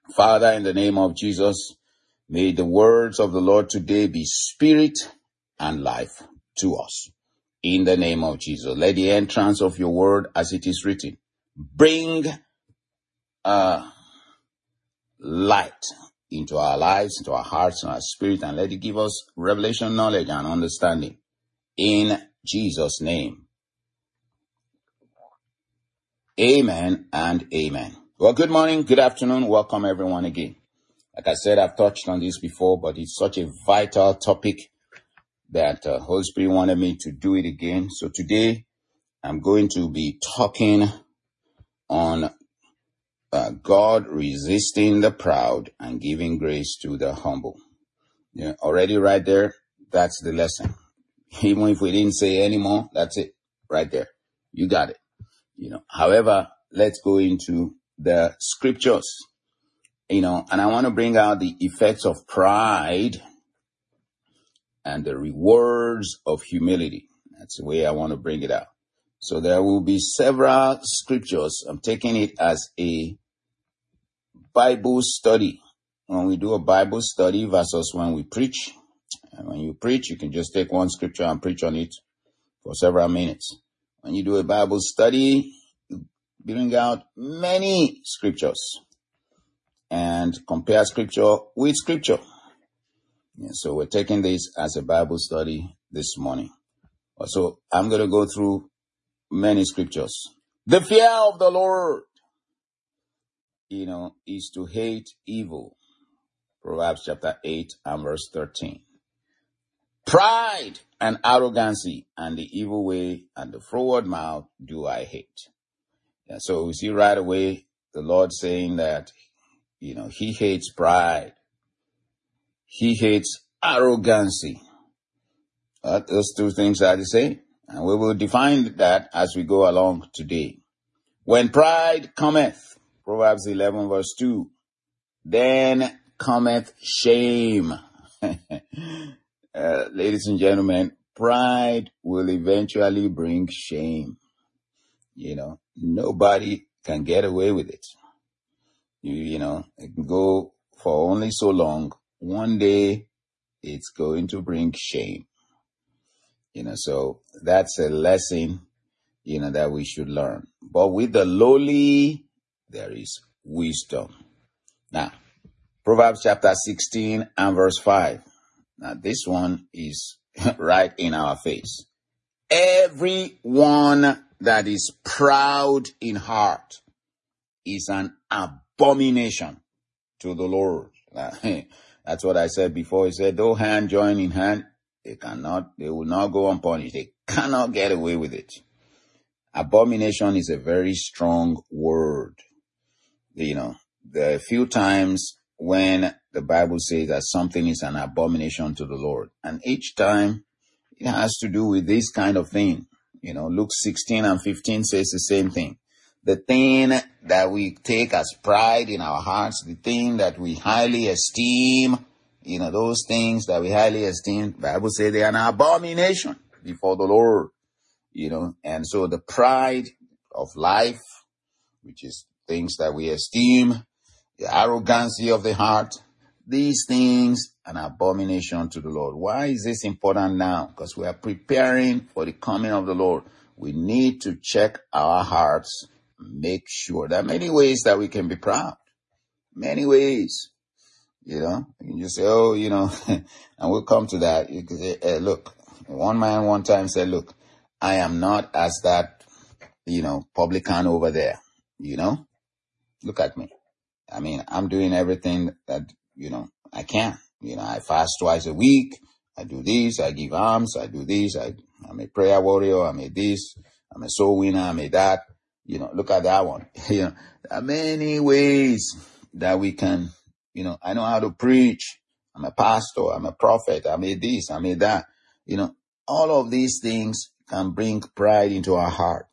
Father, in the name of Jesus, may the words of the Lord today be spirit and life to us. In the name of Jesus, let the entrance of your word as it is written bring light into our lives, into our hearts and our spirit, and let it give us revelation, knowledge, and understanding. In Jesus' name. Amen and amen. Well, good morning, good afternoon. Welcome everyone again. Like I said, I've touched on this before, but it's such a vital topic that Holy Spirit wanted me to do it again. So today I'm going to be talking on God resisting the proud and giving grace to the humble. Yeah, already right there, that's the lesson. Even if we didn't say any more, that's it right there. You got it. However, let's go into the scriptures, and I want to bring out the effects of pride and the rewards of humility. That's the way I want to bring it out. So there will be several scriptures. I'm taking it as a Bible study. When we do a Bible study versus when we preach. And when you preach, you can just take one scripture and preach on it for several minutes. When you do a Bible study, you bring out many scriptures and compare scripture with scripture. Yeah, so we're taking this as a Bible study this morning. So I'm going to go through many scriptures. The fear of the Lord, is to hate evil. Proverbs chapter 8 and verse 13. Pride and arrogancy and the evil way and the froward mouth do I hate. Yeah, so we see right away the Lord saying that, he hates pride. He hates arrogancy. Those two things are the same. And we will define that as we go along today. When pride cometh, Proverbs 11 verse 2, then cometh shame. Ladies and gentlemen, pride will eventually bring shame. Nobody can get away with it. It can go for only so long. One day, it's going to bring shame. So that's a lesson, that we should learn. But with the lowly, there is wisdom. Now, Proverbs chapter 16 and verse 5. Now, this one is right in our face. Everyone that is proud in heart is an abomination to the Lord. That's what I said before. He said, though hand join in hand, they will not go unpunished. They cannot get away with it. Abomination is a very strong word. There are a few times when the Bible says that something is an abomination to the Lord. And each time it has to do with this kind of thing. Luke 16 and 15 says the same thing. The thing that we take as pride in our hearts, the thing that we highly esteem, those things that we highly esteem, the Bible says they are an abomination before the Lord. And so the pride of life, which is things that we esteem, the arrogancy of the heart, these things an abomination to the Lord. Why is this important now? Because we are preparing for the coming of the Lord. We need to check our hearts, make sure. There are many ways that we can be proud. Many ways. You can just say, and we'll come to that. You can say, hey, look, one man one time said, look, I am not as that, publican over there, look at me. I mean, I'm doing everything that, I can. I fast twice a week. I do this. I give alms. I do this. I'm a prayer warrior. I'm a this. I'm a soul winner. I'm a that. Look at that one. There are many ways that we can, I know how to preach. I'm a pastor. I'm a prophet. I'm a this. I'm a that. All of these things can bring pride into our heart.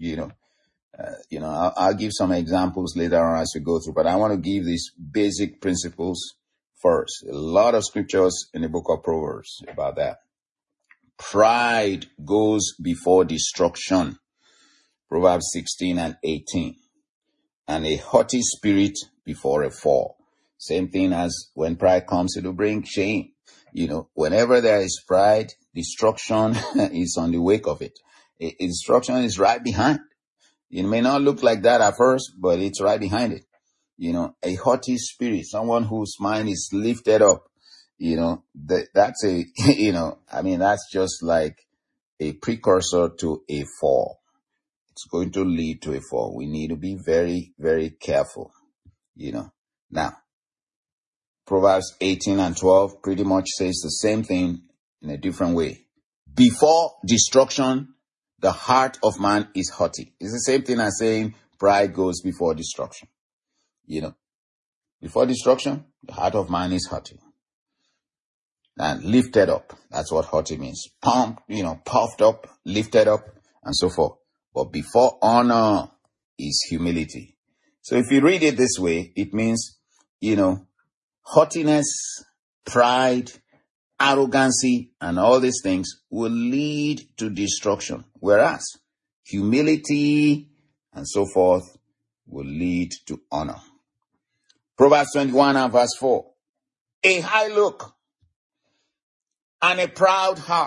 I'll give some examples later on as we go through, but I want to give these basic principles first. A lot of scriptures in the book of Proverbs about that. Pride goes before destruction. Proverbs 16 and 18. And a haughty spirit before a fall. Same thing as when pride comes, it will bring shame. Whenever there is pride, destruction is on the wake of it. Destruction is right behind. It may not look like that at first, but it's right behind it. A haughty spirit, someone whose mind is lifted up, that's that's just like a precursor to a fall. It's going to lead to a fall. We need to be very, very careful, Now, Proverbs 18 and 12 pretty much says the same thing in a different way. Before destruction, the heart of man is haughty. It's the same thing as saying pride goes before destruction. Before destruction, the heart of man is haughty. And lifted up. That's what haughty means. Puffed up, lifted up, and so forth. But before honor is humility. So if you read it this way, it means, haughtiness, pride, arrogancy, and all these things will lead to destruction. Whereas humility and so forth will lead to honor. Proverbs 21 and verse 4. A high look and a proud heart,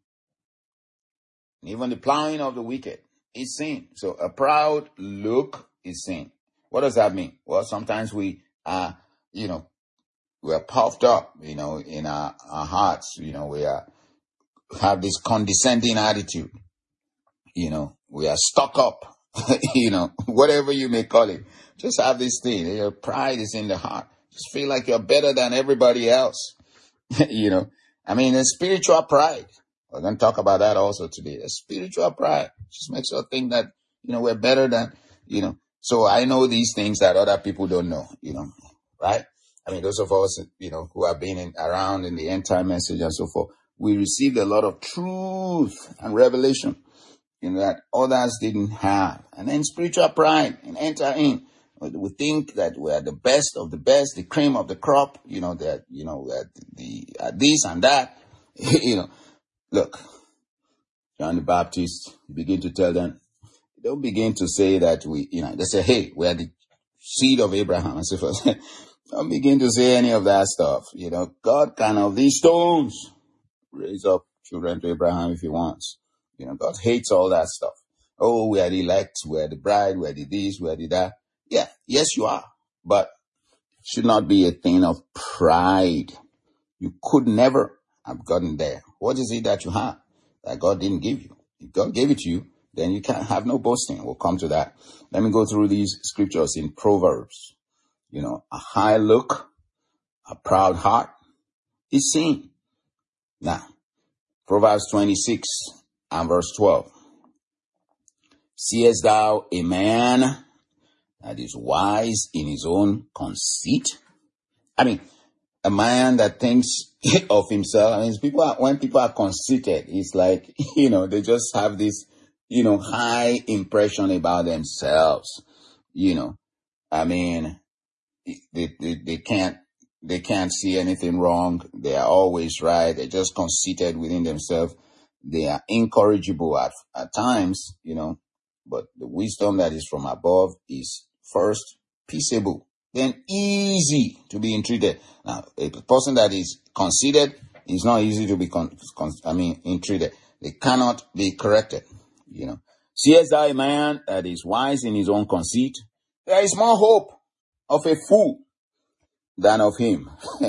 and even the plowing of the wicked is sin. So a proud look is sin. What does that mean? Well, sometimes we are, we are puffed up, in our hearts. We have this condescending attitude. We are stuck up, whatever you may call it. Just have this thing. Your pride is in the heart. Just feel like you're better than everybody else. A spiritual pride. We're going to talk about that also today. A spiritual pride just makes us think that, we're better than, So I know these things that other people don't know, right? Those of us, who have been around in the end time message and so forth, we received a lot of truth and revelation, that others didn't have. And then spiritual pride and enter in. We think that we are the best of the best, the cream of the crop, that the this and that, Look, John the Baptist, begin to tell them, don't begin to say that they say, hey, we are the seed of Abraham and so forth. Don't begin to say any of that stuff. God can of these stones raise up children to Abraham if he wants. God hates all that stuff. Oh, we are the elect, we are the bride, we are the this, we are the that. Yeah, yes, you are. But it should not be a thing of pride. You could never have gotten there. What is it that you have that God didn't give you? If God gave it to you, then you can't have no boasting. We'll come to that. Let me go through these scriptures in Proverbs. A high look, a proud heart is sin. Now, Proverbs 26 and verse 12. Seest thou a man that is wise in his own conceit? A man that thinks of himself. When people are conceited, it's like, they just have this, high impression about themselves. They can't see anything wrong. They are always right. They're just conceited within themselves. They are incorrigible at times, but the wisdom that is from above is first peaceable, then easy to be entreated. Now, a person that is conceited is not easy to be entreated. They cannot be corrected. Seest thou a man that is wise in his own conceit? There is more hope of a fool than of him.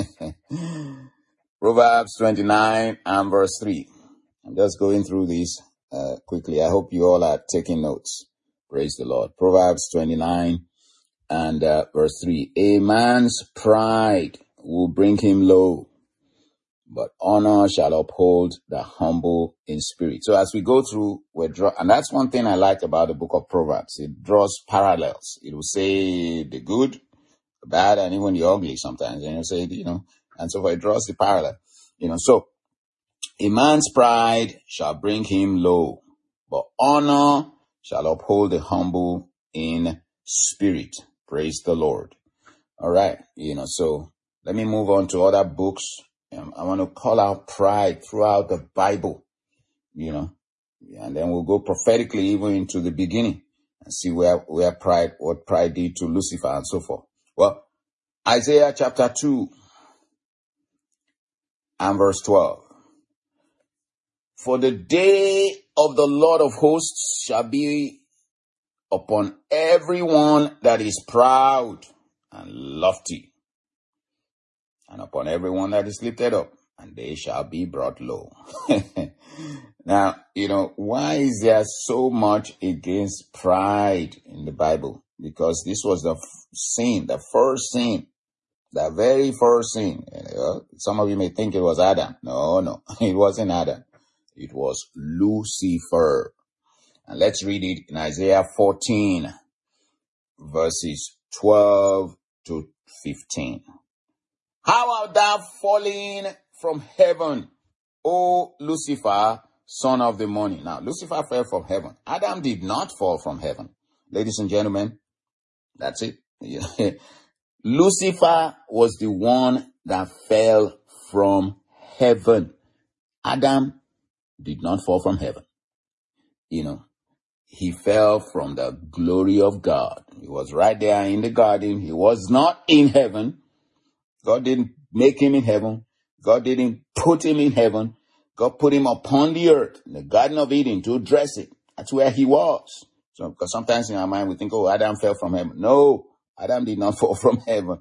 Proverbs 29 and verse 3. I'm just going through this quickly. I hope you all are taking notes. Praise the Lord. Proverbs 29 and verse 3. A man's pride will bring him low, but honor shall uphold the humble in spirit. So as we go through, and that's one thing I like about the book of Proverbs. It draws parallels. It will say the good, the bad, and even the ugly sometimes. And it'll say, and so it draws the parallel. So a man's pride shall bring him low, but honor shall uphold the humble in spirit. Praise the Lord. All right. So let me move on to other books. I want to call out pride throughout the Bible, and then we'll go prophetically even into the beginning and see what pride did to Lucifer and so forth. Well, Isaiah chapter 2 and verse 12. For the day of the Lord of hosts shall be upon everyone that is proud and lofty, and upon everyone that is lifted up, and they shall be brought low. Now, why is there so much against pride in the Bible? Because this was the sin, the first sin, the very first sin. Some of you may think it was Adam. No, it wasn't Adam. It was Lucifer. And let's read it in Isaiah 14, verses 12 to 15. How art thou fallen from heaven, O Lucifer, son of the morning? Now, Lucifer fell from heaven. Adam did not fall from heaven. Ladies and gentlemen, that's it. Lucifer was the one that fell from heaven. Adam did not fall from heaven. He fell from the glory of God. He was right there in the garden. He was not in heaven. God didn't make him in heaven. God didn't put him in heaven. God put him upon the earth, in the Garden of Eden, to dress it. That's where he was. So, because sometimes in our mind we think, Adam fell from heaven. No, Adam did not fall from heaven.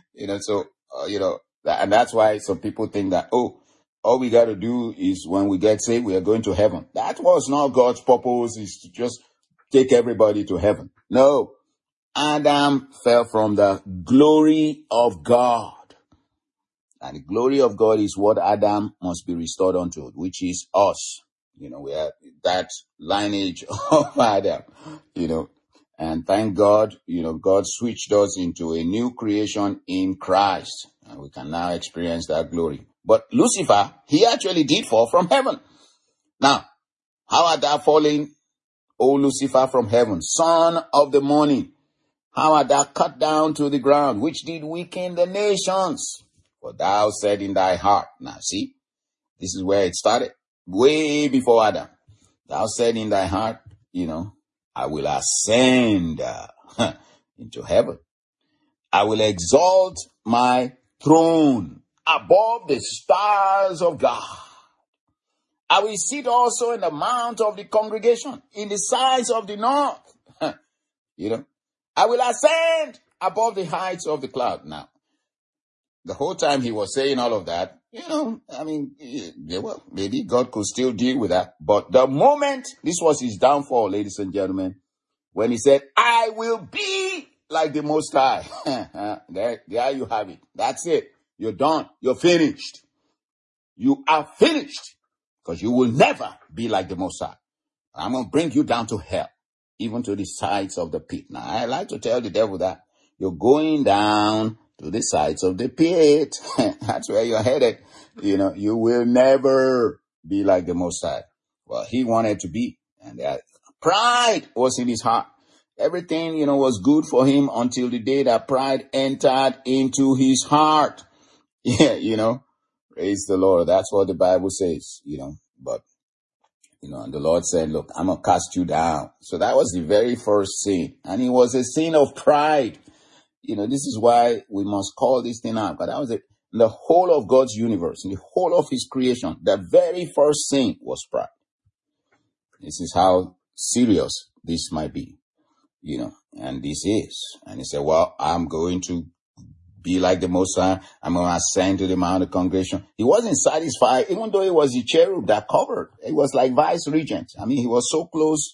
And that's why some people think that, all we got to do is when we get saved, we are going to heaven. That was not God's purpose, is to just take everybody to heaven. No, Adam fell from the glory of God. And the glory of God is what Adam must be restored unto, which is us. We are that lineage of Adam, and thank God, God switched us into a new creation in Christ, and we can now experience that glory. But Lucifer, he actually did fall from heaven. Now, how art thou fallen, O Lucifer, from heaven, son of the morning? How art thou cut down to the ground, which did weaken the nations? For thou said in thy heart. Now see, this is where it started, way before Adam. Thou said in thy heart, I will ascend into heaven. I will exalt my throne above the stars of God. I will sit also in the mount of the congregation, in the sides of the north. I will ascend above the heights of the cloud. Now, the whole time he was saying all of that, maybe God could still deal with that. But the moment, this was his downfall, ladies and gentlemen, when he said, I will be like the Most High. There you have it. That's it. You're done. You're finished. You are finished. Because you will never be like the Most High. I'm going to bring you down to hell, even to the sides of the pit. Now, I like to tell the devil that you're going down to the sides of the pit. That's where you're headed. You will never be like the Most High. Well, he wanted to be. And that pride was in his heart. Everything, was good for him until the day that pride entered into his heart. Yeah, praise the Lord. That's what the Bible says, But, and the Lord said, look, I'm going to cast you down. So that was the very first sin. And it was a sin of pride. This is why we must call this thing out. But that was it. In the whole of God's universe, in the whole of his creation, the very first sin was pride. This is how serious this might be, and this is. And he said, well, I'm going to be like the Most High. I'm going to ascend to the Mount of Congregation. He wasn't satisfied, even though it was the cherub that covered. It was like vice regent. He was so close,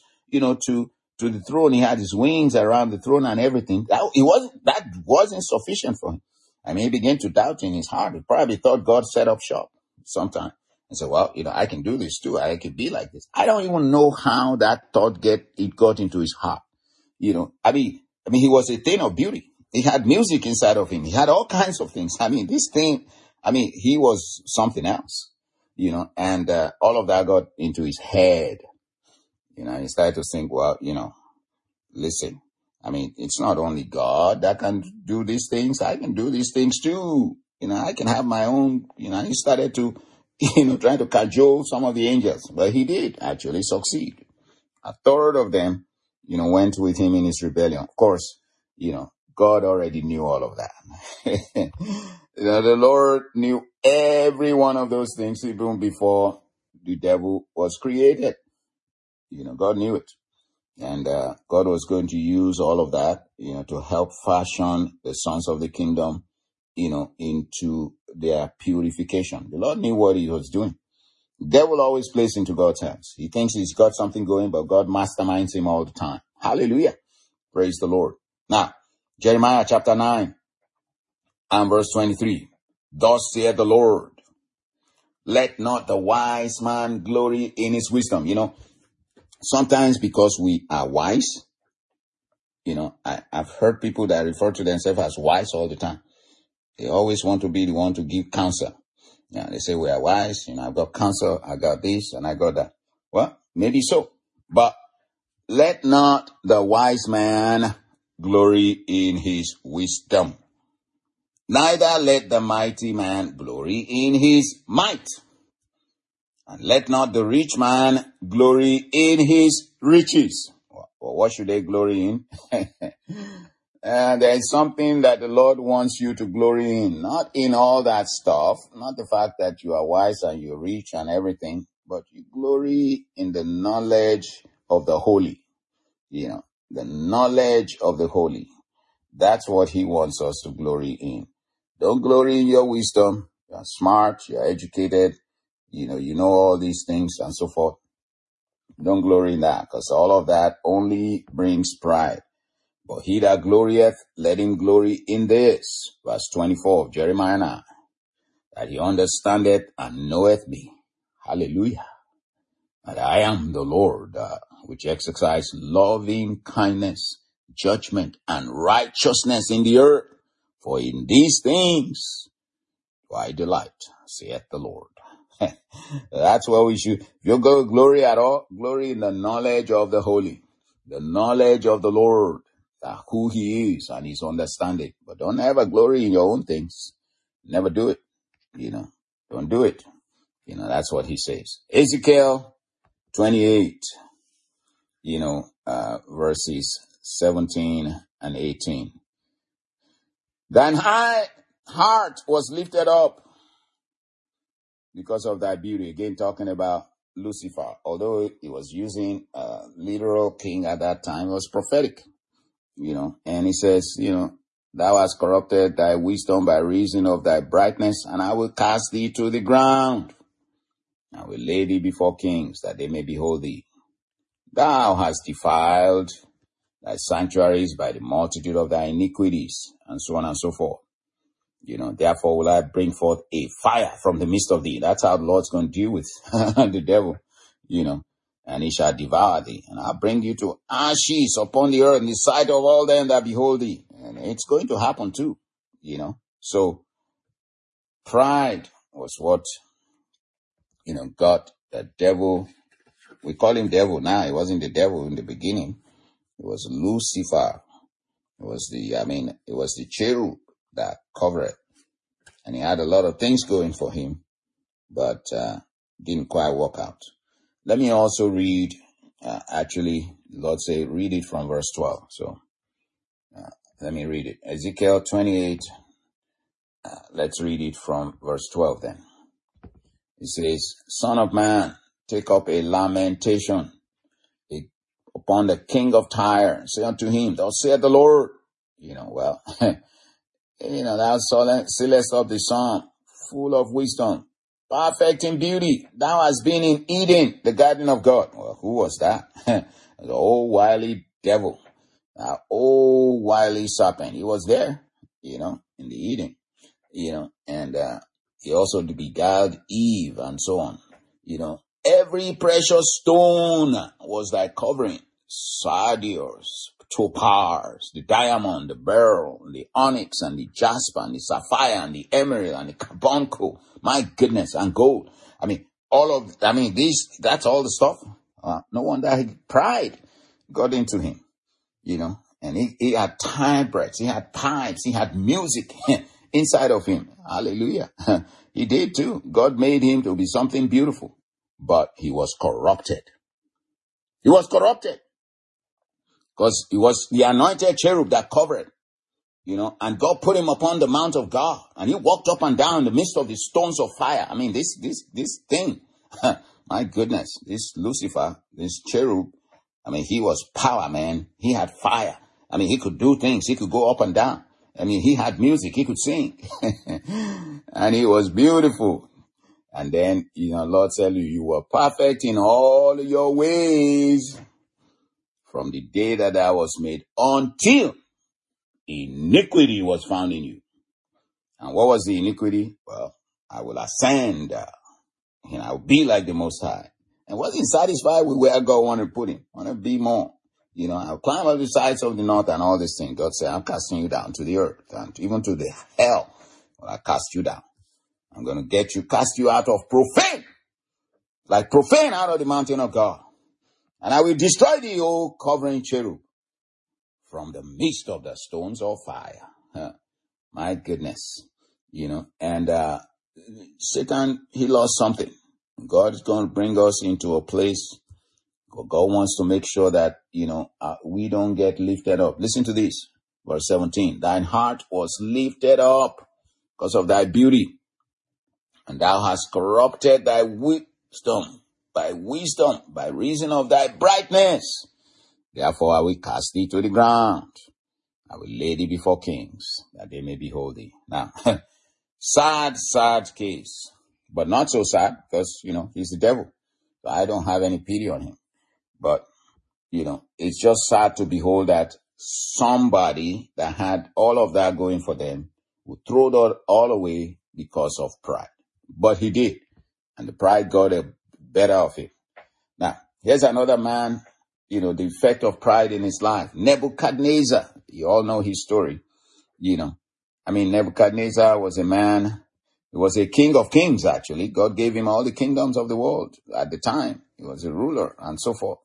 to the throne. He had his wings around the throne and everything. That wasn't sufficient for him. He began to doubt in his heart. He probably thought God set up shop sometime and said, well, I can do this too. I can be like this. I don't even know how that thought got into his heart. He was a thing of beauty. He had music inside of him. He had all kinds of things. This thing, he was something else, and all of that got into his head. He started to think, well, listen, it's not only God that can do these things. I can do these things too. I can have my own, he started to, trying to cajole some of the angels, but he did actually succeed. A third of them, went with him in his rebellion. Of course, God already knew all of that. The Lord knew every one of those things even before the devil was created. God knew it. And God was going to use all of that, to help fashion the sons of the kingdom, into their purification. The Lord knew what he was doing. The devil always plays into God's hands. He thinks he's got something going, but God masterminds him all the time. Hallelujah. Praise the Lord. Now, Jeremiah chapter 9 and verse 23. Thus saith the Lord, let not the wise man glory in his wisdom. Sometimes because we are wise, I've heard people that refer to themselves as wise all the time. They always want to be the one to give counsel. They say we are wise. I've got counsel, I got this, and I got that. Well, maybe so. But let not the wise man glory in his wisdom. Neither let the mighty man glory in his might. And let not the rich man glory in his riches. Well, what should they glory in? And there's something that the Lord wants you to glory in. Not in all that stuff. Not the fact that you are wise and you're rich and everything. But you glory in the knowledge of the holy. The knowledge of the holy. That's what he wants us to glory in. Don't glory in your wisdom. You're smart. You're educated. You know all these things and so forth. Don't glory in that, because all of that only brings pride. But he that glorieth, let him glory in this. Verse 24 of Jeremiah 9. That he understandeth and knoweth me. Hallelujah. That I am the Lord, which exercise loving kindness, judgment, and righteousness in the earth. For in these things do I delight, saith the Lord. That's what we should. If you're going to glory at all, glory in the knowledge of the holy, the knowledge of the Lord, who he is and his understanding. But don't ever glory in your own things. Never do it. Don't do it. That's what he says. Ezekiel 28, verses 17 and 18. Thine heart was lifted up because of thy beauty. Again, talking about Lucifer. Although he was using a literal king at that time, it was prophetic, and he says, thou hast corrupted thy wisdom by reason of thy brightness, and I will cast thee to the ground. I will lay thee before kings, that they may behold thee. Thou hast defiled thy sanctuaries by the multitude of thy iniquities, and so on and so forth. Therefore will I bring forth a fire from the midst of thee. That's how the Lord's going to deal with the devil, and he shall devour thee. And I'll bring you to ashes upon the earth in the sight of all them that behold thee. And it's going to happen too, So pride was what, got the devil. We call him devil now. It wasn't the devil in the beginning. It was Lucifer. It was the cherub that covered it. And he had a lot of things going for him, but didn't quite work out. Let me also read, the Lord say, read it from verse 12. So let me read it. Ezekiel 28, let's read it from verse 12 then. It says, Son of man, take up a lamentation upon the king of Tyre, and say unto him, thus saith the Lord. Thou sealest up the psalm, full of wisdom, perfect in beauty. Thou hast been in Eden, the garden of God. Well, who was that? The old wily devil, the old wily serpent. He was there, in the Eden, and he also beguiled Eve and so on. Every precious stone was thy covering. Sardius, topaz, the diamond, the beryl, the onyx, and the jasper, and the sapphire, and the emerald, and the carbuncle. My goodness, and gold. That's all the stuff. No wonder pride got into him, and he had timbrels, he had pipes, he had music inside of him. Hallelujah. He did too. God made him to be something beautiful, but he was corrupted. He was corrupted. Because it was the anointed cherub that covered. and God put him upon the mount of God, and he walked up and down in the midst of the stones of fire. I mean, this thing, my goodness, this Lucifer, this cherub, I mean, he was power, man. He had fire. I mean, he could do things. He could go up and down. I mean, he had music. He could sing. And he was beautiful. And then, Lord tell you, you were perfect in all your ways from the day that I was made until iniquity was found in you. And what was the iniquity? Well, I will ascend, and I'll be like the Most High. And wasn't satisfied with where God wanted to put him. I want to be more. I'll climb up the sides of the north and all this thing. God said, I'm casting you down to the earth, and even to the hell. Well, I cast you down. I'm going to cast you out of profane, like profane out of the mountain of God. And I will destroy the old covering cherub from the midst of the stones of fire. My goodness. And Satan, he lost something. God is going to bring us into a place. God wants to make sure that, we don't get lifted up. Listen to this, verse 17. Thine heart was lifted up because of thy beauty, and thou hast corrupted thy wisdom, by reason of thy brightness. Therefore I will cast thee to the ground. I will lay thee before kings, that they may behold thee. Now, sad case, but not so sad, because, he's the devil. So I don't have any pity on him. But, it's just sad to behold that somebody that had all of that going for them would throw that all away because of pride. But he did. And the pride got a better of him. Now, here's another man, the effect of pride in his life. Nebuchadnezzar. You all know his story. Nebuchadnezzar was a man. He was a king of kings, actually. God gave him all the kingdoms of the world at the time. He was a ruler and so forth.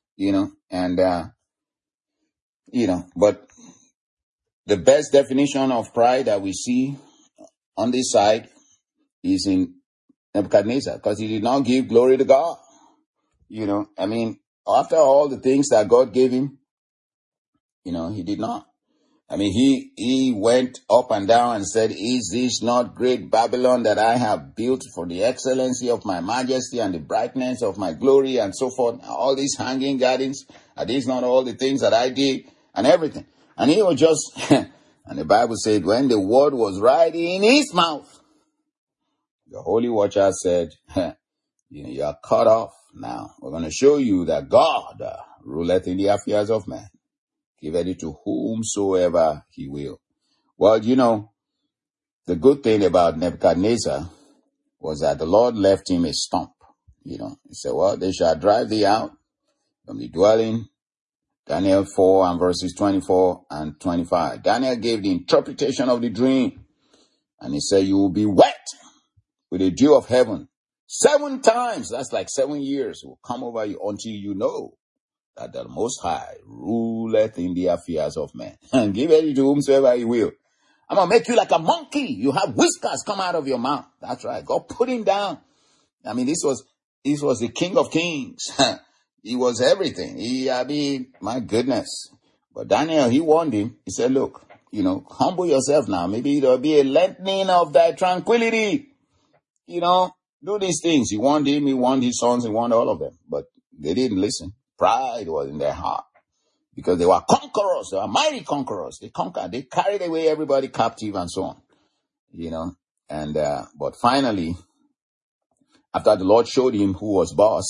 But the best definition of pride that we see on this side is in Nebuchadnezzar, because he did not give glory to God. After all the things that God gave him, he did not. He went up and down and said, is this not great Babylon that I have built for the excellency of my majesty and the brightness of my glory and so forth? All these hanging gardens, are these not all the things that I did and everything? And he was just, and the Bible said, when the word was right in his mouth, the Holy Watcher said, you are cut off. Now, we're going to show you that God ruleth in the affairs of man. Giveth it to whomsoever he will. Well, the good thing about Nebuchadnezzar was that the Lord left him a stump. He said, well, they shall drive thee out from the dwelling. Daniel 4 and verses 24 and 25. Daniel gave the interpretation of the dream. And he said, you will be wet with the dew of heaven 7 times. That's like 7 years will come over you until you know that the Most High ruleth in the affairs of men, and give it to whomsoever he will. I'm going to make you like a monkey. You have whiskers come out of your mouth. That's right. God put him down. This was the King of Kings. He was everything. My goodness. But Daniel, he warned him. He said, look, humble yourself now. Maybe there'll be a lengthening of thy tranquility. Do these things. He warned him. He warned his sons. He warned all of them. But they didn't listen. Pride was in their heart, because they were conquerors. They were mighty conquerors. They conquered. They carried away everybody captive and so on. But finally, after the Lord showed him who was boss,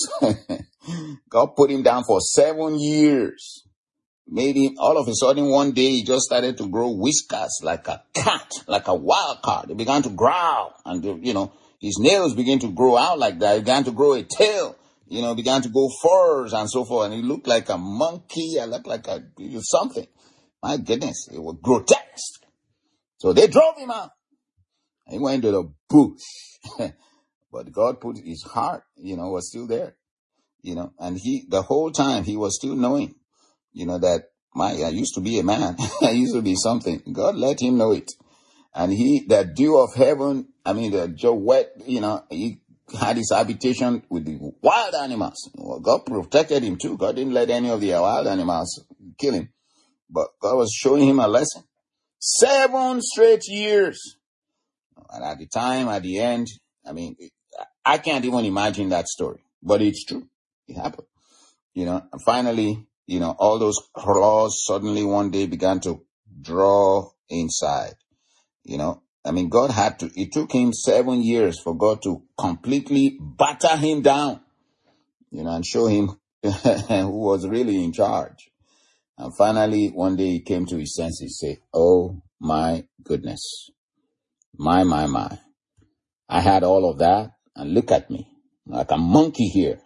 God put him down for 7 years. Made him, all of a sudden one day, he just started to grow whiskers like a cat, like a wild cat. They began to growl, and his nails began to grow out like that. He began to grow a tail. Began to go furs and so forth. And he looked like a monkey. I looked like something. My goodness. It was grotesque. So they drove him out. He went to the bush. But God put his heart, was still there. And the whole time he was still knowing, that I used to be a man. I used to be something. God let him know it. And the dew of heaven, the wet, he had his habitation with the wild animals. Well, God protected him too. God didn't let any of the wild animals kill him. But God was showing him a lesson. 7 straight years. And at the time, at the end, I mean, I can't even imagine that story, but it's true. It happened, and finally, all those claws suddenly one day began to draw inside, I mean, God it took him 7 years for God to completely batter him down, and show him who was really in charge. And finally, one day he came to his senses, say, oh my goodness, my. I had all of that, and look at me, like a monkey here.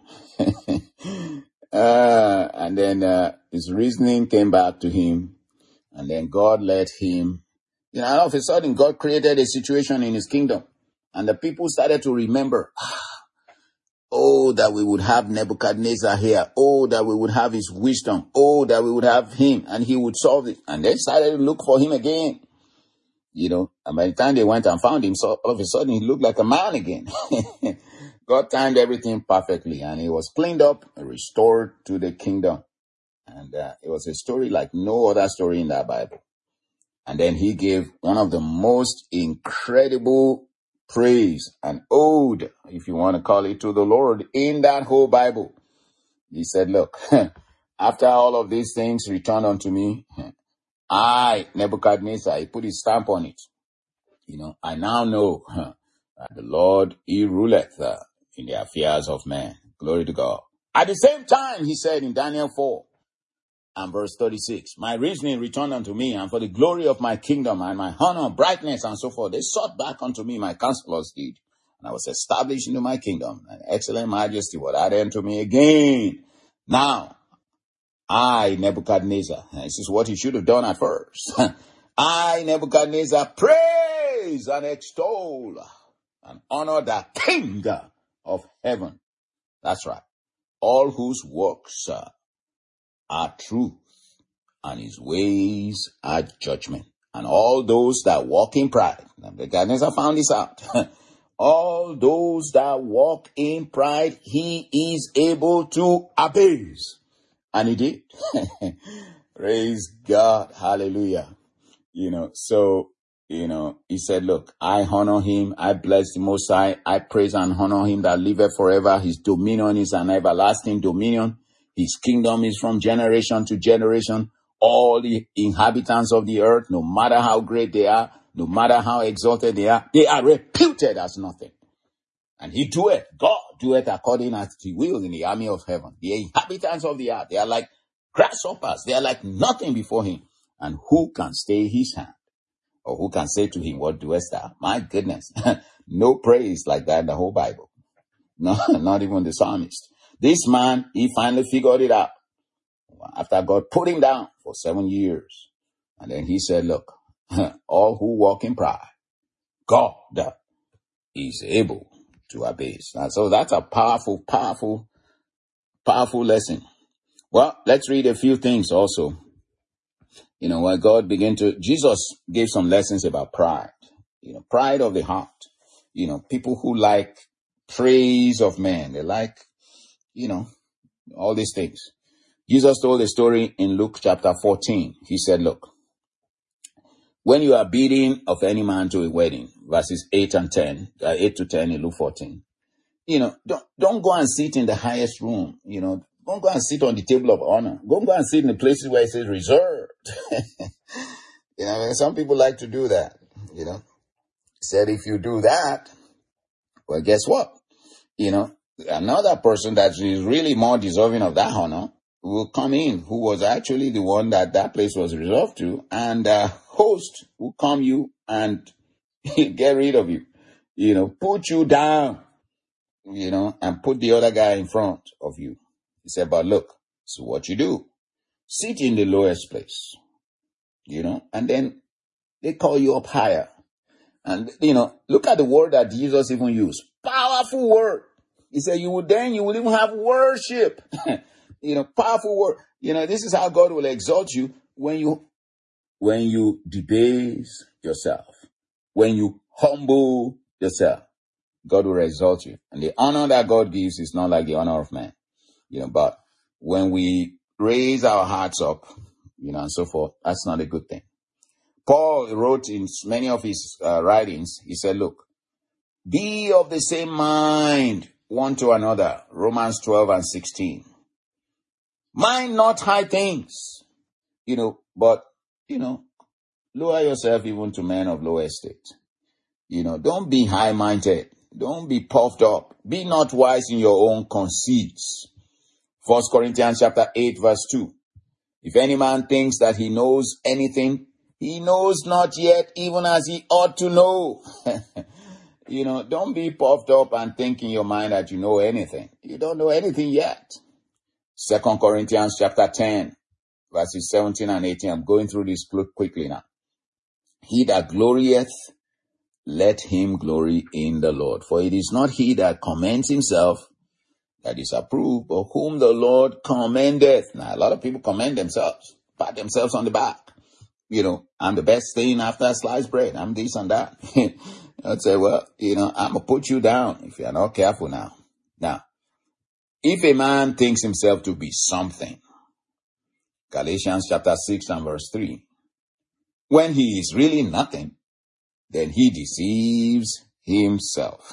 And then his reasoning came back to him, and then God let him, and all of a sudden God created a situation in his kingdom, and the people started to remember, oh, that we would have Nebuchadnezzar here, oh, that we would have his wisdom, oh, that we would have him, and he would solve it. And they started to look for him again. And by the time they went and found him, so all of a sudden he looked like a man again. God timed everything perfectly, and he was cleaned up and restored to the kingdom. And it was a story like no other story in that Bible. And then he gave one of the most incredible praise and ode, if you want to call it, to the Lord in that whole Bible. He said, look, after all of these things returned unto me, I, Nebuchadnezzar, he put his stamp on it. I now know that the Lord, he ruleth in the affairs of men. Glory to God. At the same time, he said in Daniel 4 and verse 36, my reasoning returned unto me, and for the glory of my kingdom and my honor, brightness, and so forth, they sought back unto me, my counselors did. And I was established into my kingdom, and excellent majesty was added unto me again. Now, I, Nebuchadnezzar, this is what he should have done at first. I, Nebuchadnezzar, praise and extol and honor the King of heaven. That's right. All whose works are truth, and his ways are judgment. And all those that walk in pride. Nebuchadnezzar found this out. All those that walk in pride, he is able to abase. And he did. Praise God. Hallelujah. So, he said, look, I honor him. I bless the Most High. I praise and honor him that liveth forever. His dominion is an everlasting dominion. His kingdom is from generation to generation. All the inhabitants of the earth, no matter how great they are, no matter how exalted they are reputed as nothing. And he doeth, God doeth according as he will in the army of heaven. The inhabitants of the earth, they are like grasshoppers. They are like nothing before him. And who can stay his hand? Or who can say to him, what doest thou? My goodness. No praise like that in the whole Bible. No, not even the psalmist. This man, he finally figured it out. After God put him down for 7 years. And then he said, look, all who walk in pride, God is able to abase. And so that's a powerful lesson. Well, let's read a few things also. When God Jesus gave some lessons about pride, pride of the heart, people who like praise of men, they like, all these things. Jesus told a story in Luke chapter 14. He said, look, when you are bidding of any man to a wedding, verses 8 to 10 in Luke 14, don't go and sit in the highest room, don't go and sit on the table of honor. Don't go and sit in the places where it says reserved. Some people like to do that, Said if you do that, well, guess what? Another person that is really more deserving of that honor will come in, who was actually the one that place was reserved to, and host will come you and get rid of you, put you down, and put the other guy in front of you. He said, but look, so what you do, sit in the lowest place, and then they call you up higher. And, look at the word that Jesus even used. Powerful word. He said, you will even have worship. Powerful word. This is how God will exalt you when you debase yourself, when you humble yourself, God will exalt you. And the honor that God gives is not like the honor of man, but when we raise our hearts up, and so forth, that's not a good thing. Paul wrote in many of his writings, he said, look, be of the same mind one to another. Romans 12 and 16. Mind not high things, but, lower yourself even to men of low estate. Don't be high-minded. Don't be puffed up. Be not wise in your own conceits. 1 Corinthians chapter 8 verse 2. If any man thinks that he knows anything, he knows not yet even as he ought to know. Don't be puffed up and think in your mind that you know anything. You don't know anything yet. 2 Corinthians chapter 10 verses 17 and 18. I'm going through this quickly now. He that glorieth, let him glory in the Lord. For it is not he that commends himself that is approved, but whom the Lord commendeth. Now, a lot of people commend themselves, pat themselves on the back. I'm the best thing after sliced bread. I'm this and that. I'd say, well, I'm going to put you down if you're not careful now. Now, if a man thinks himself to be something, Galatians chapter 6 and verse 3, when he is really nothing, then he deceives himself.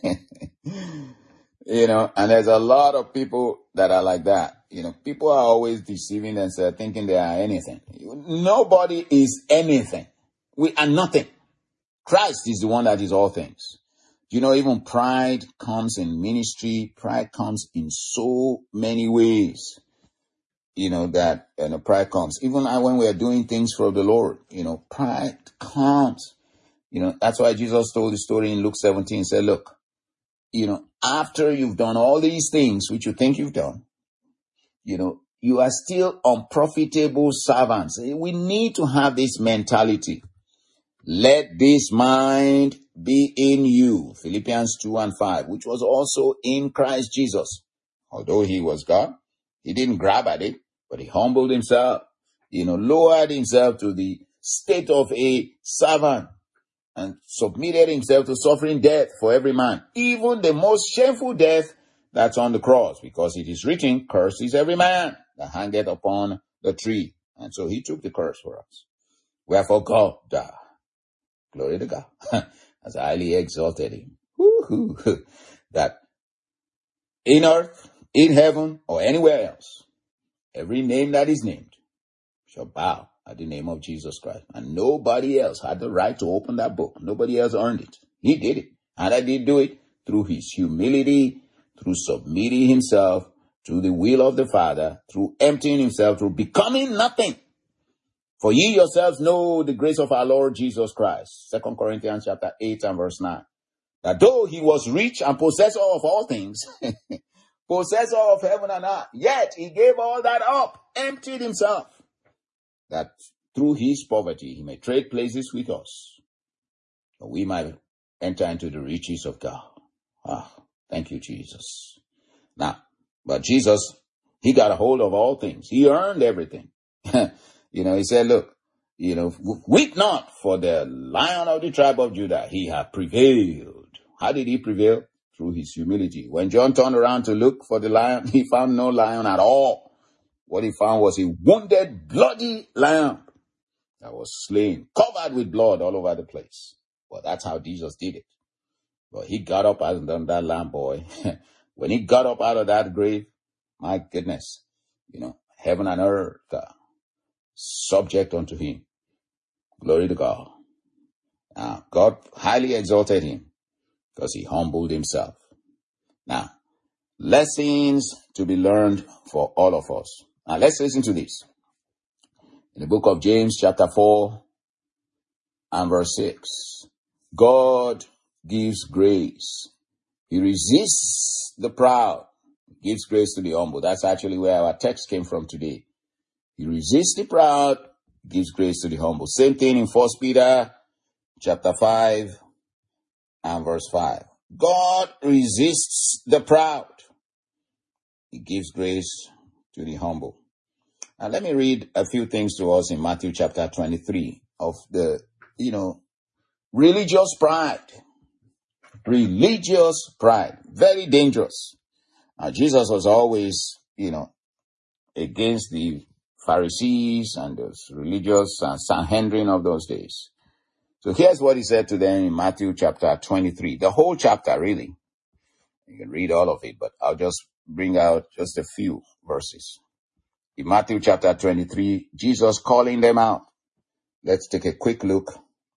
And there's a lot of people that are like that. People are always deceiving themselves, thinking they are anything. Nobody is anything. We are nothing. Christ is the one that is all things. Even pride comes in ministry. Pride comes in so many ways. Pride comes. Even when we are doing things for the Lord, pride comes. That's why Jesus told the story in Luke 17. He said, look, after you've done all these things which you think you've done, you are still unprofitable servants. We need to have this mentality. Let this mind be in you. Philippians 2 and 5, which was also in Christ Jesus. Although he was God, he didn't grab at it, but he humbled himself, lowered himself to the state of a servant, and submitted himself to suffering death for every man, even the most shameful death that's on the cross, because it is written, cursed is every man that hangeth upon the tree. And so he took the curse for us. Wherefore God, glory to God, has highly exalted him. That in earth, in heaven, or anywhere else, every name that is named shall bow at the name of Jesus Christ. And nobody else had the right to open that book. Nobody else earned it. He did it. And I did do it through his humility, through submitting himself to the will of the Father, through emptying himself, through becoming nothing. For ye yourselves know the grace of our Lord Jesus Christ. 2 Corinthians chapter 8 and verse 9. That though he was rich and possessor of all things, possessor of heaven and earth, yet he gave all that up, emptied himself, that through his poverty he may trade places with us, that we might enter into the riches of God. Thank you, Jesus. Now, but Jesus, he got a hold of all things. He earned everything. He said, look, weep not, for the Lion of the tribe of Judah, he hath prevailed. How did he prevail? Through his humility. When John turned around to look for the lion, he found no lion at all. What he found was a wounded, bloody lion that was slain, covered with blood all over the place. Well, that's how Jesus did it. But he got up out of that lamb, boy. When he got up out of that grave, my goodness, heaven and earth subject unto him. Glory to God. Now, God highly exalted him because he humbled himself. Now, lessons to be learned for all of us. Now, let's listen to this. In the book of James, chapter 4 and verse 6, God gives grace. He resists the proud, gives grace to the humble. That's actually where our text came from today. He resists the proud, gives grace to the humble. Same thing in 1 Peter chapter 5 and verse 5. God resists the proud. He gives grace to the humble. Now let me read a few things to us in Matthew chapter 23 of the, religious pride. Religious pride. Very dangerous. Now Jesus was always, against the Pharisees and those religious Sanhedrin of those days. So here's what he said to them in Matthew chapter 23. The whole chapter, really. You can read all of it, but I'll just bring out just a few verses. In Matthew chapter 23, Jesus calling them out. Let's take a quick look,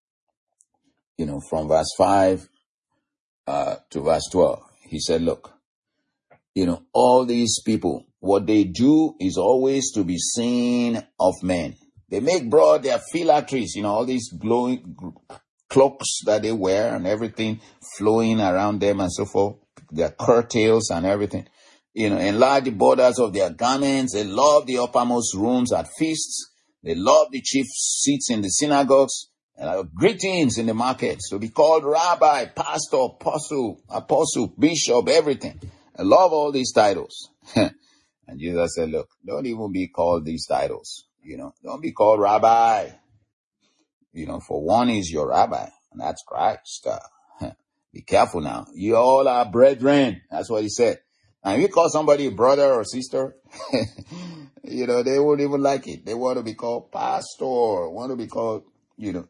from verse 5 to verse 12. He said, look, all these people, what they do is always to be seen of men. They make broad their phylacteries, all these glowing cloaks that they wear and everything flowing around them and so forth, their curtails and everything. Enlarge the borders of their garments. They love the uppermost rooms at feasts. They love the chief seats in the synagogues. Greetings in the markets. To be called rabbi, pastor, apostle, bishop, everything. I love all these titles. And Jesus said, look, don't even be called these titles. Don't be called rabbi. For one is your rabbi, and that's Christ. Be careful now. You all are brethren. That's what he said. And if you call somebody a brother or sister, they won't even like it. They want to be called pastor, want to be called, here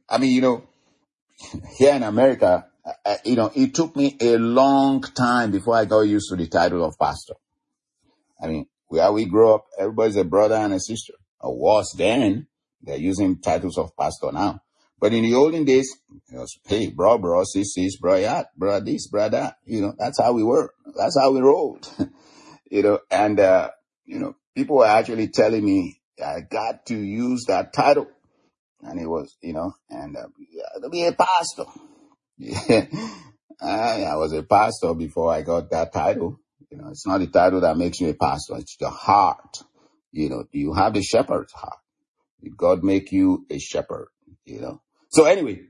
in America, it took me a long time before I got used to the title of pastor. Where we grew up, everybody's a brother and a sister. Or worse then, they're using titles of pastor now. But in the olden days, it was, hey, bro, sis, bro, yeah, bro, this, bro, that. That's how we were. That's how we rolled. And people were actually telling me I got to use that title. And it was, to be a pastor. Yeah. I was a pastor before I got that title. It's not the title that makes you a pastor. It's the heart. Do you have the shepherd's heart? Did God make you a shepherd? So anyway,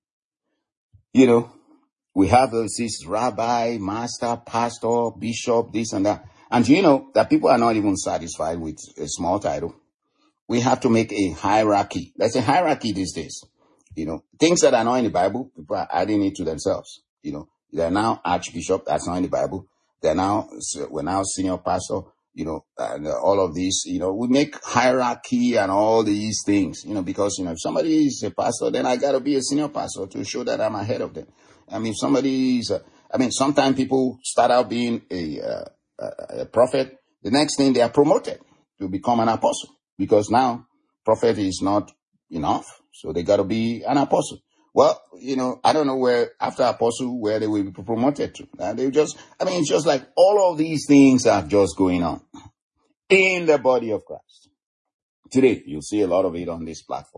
we have these rabbi, master, pastor, bishop, this and that. And that people are not even satisfied with a small title. We have to make a hierarchy. There's a hierarchy these days. Things that are not in the Bible, people are adding it to themselves. They're now archbishop, that's not in the Bible. We're now senior pastor, and all of this, we make hierarchy and all these things, because, if somebody is a pastor, then I got to be a senior pastor to show that I'm ahead of them. If somebody is, sometimes people start out being a prophet. The next thing they are promoted to become an apostle, because now prophet is not enough. So they got to be an apostle. Well, I don't know where after apostle, where they will be promoted to. It's just like all of these things are just going on in the body of Christ. Today, you'll see a lot of it on this platform.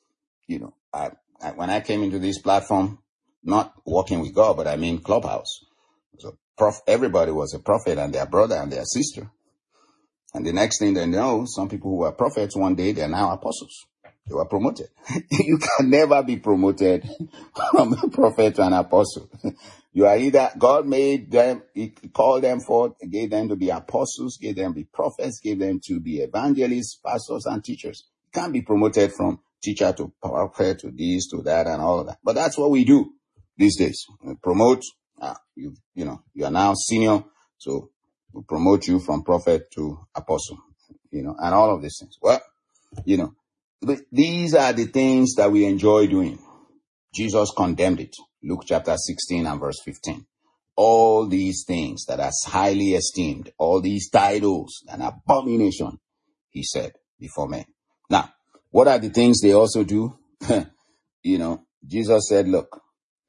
When I came into this platform, not working with God, but Clubhouse. So everybody was a prophet and their brother and their sister. And the next thing they know, some people who were prophets one day, they're now apostles. They were promoted. You can never be promoted from a prophet to an apostle. You are either, God made them, He called them forth, gave them to be apostles, gave them to be prophets, gave them to be evangelists, pastors, and teachers. You can't be promoted from teacher to prophet to this, to that, and all of that. But that's what we do these days. We promote, you are now senior, so we promote you from prophet to apostle, and all of these things. Well, but these are the things that we enjoy doing. Jesus condemned it. Luke chapter 16 and verse 15. All these things that are highly esteemed, all these titles, an abomination, he said, before men. Now, what are the things they also do? Jesus said, look,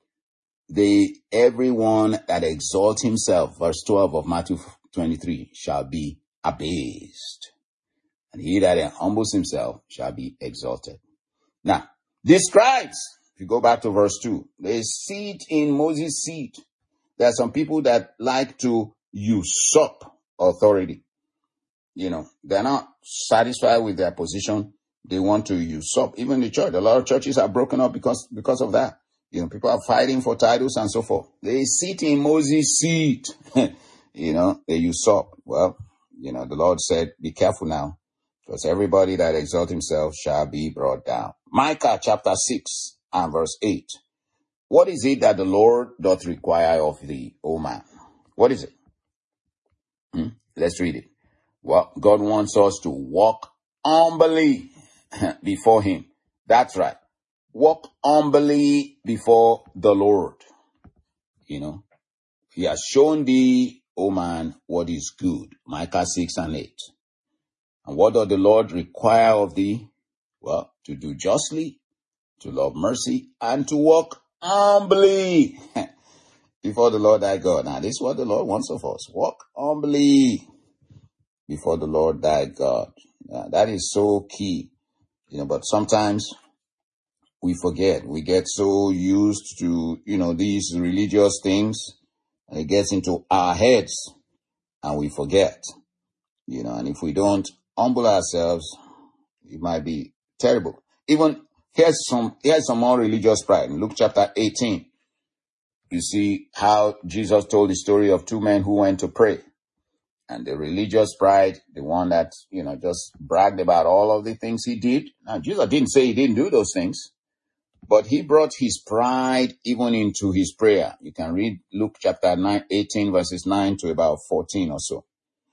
everyone that exalts himself, verse 12 of Matthew 23, shall be abased. And he that humbles himself shall be exalted. Now, the scribes, if you go back to verse 2, they sit in Moses' seat. There are some people that like to usurp authority. They're not satisfied with their position. They want to usurp. Even the church, a lot of churches are broken up because of that. People are fighting for titles and so forth. They sit in Moses' seat. They usurp. Well, the Lord said, be careful now. Because everybody that exalts himself shall be brought down. Micah chapter 6 and verse 8. What is it that the Lord doth require of thee, O man? What is it? Let's read it. Well, God wants us to walk humbly before him. That's right. Walk humbly before the Lord. You know, he has shown thee, O man, what is good. Micah 6:8. And what does the Lord require of thee? Well, to do justly, to love mercy, and to walk humbly before the Lord thy God. Now, this is what the Lord wants of us. Walk humbly before the Lord thy God. That is so key. But sometimes we forget. We get so used to, these religious things, and it gets into our heads, and we forget. And if we don't humble ourselves, it might be terrible. Even here's some more religious pride. In Luke chapter 18, you see how Jesus told the story of two men who went to pray. And the religious pride, the one that, just bragged about all of the things he did. Now, Jesus didn't say he didn't do those things, but he brought his pride even into his prayer. You can read Luke chapter 18, verses 9 to about 14 or so.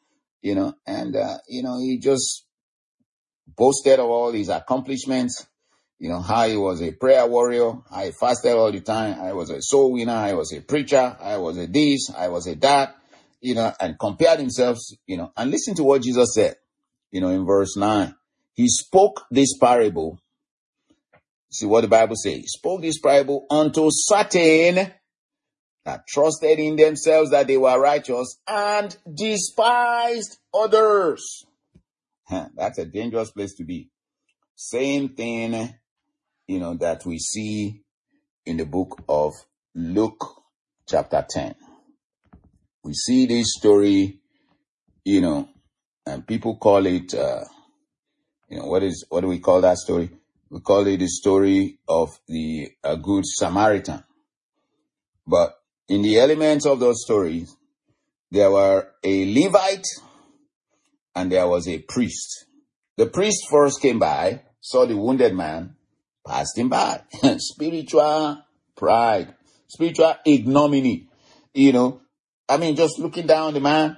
He just boasted of all his accomplishments, how he was a prayer warrior, how he fasted all the time, I was a soul winner, I was a preacher, I was a this, I was a that, and compared himself, and listen to what Jesus said, in verse 9. He spoke this parable. See what the Bible says. He spoke this parable unto certain that trusted in themselves that they were righteous and despised others. That's a dangerous place to be. Same thing, that we see in the book of Luke chapter 10. We see this story, and people call it, what do we call that story? We call it the story of the Good Samaritan. But in the elements of those stories, there were a Levite and there was a priest. The priest first came by, saw the wounded man, passed him by. Spiritual pride, spiritual ignominy, just looking down the man,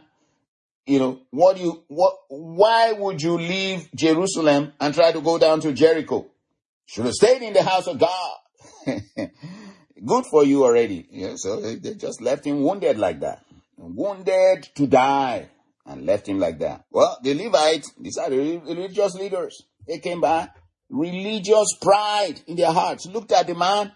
why would you leave Jerusalem and try to go down to Jericho? Should have stayed in the house of God. Good for you already. So they just left him wounded like that. Wounded to die, and left him like that. Well, the Levites, these are the religious leaders. They came by, religious pride in their hearts, looked at the man,